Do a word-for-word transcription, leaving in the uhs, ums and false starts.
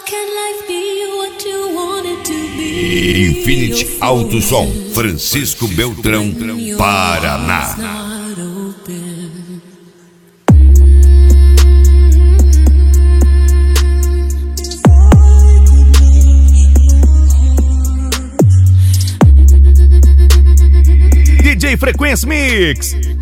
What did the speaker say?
Infinity Auto Som, Francisco Beltrão, Paraná. D J Frequência Mix.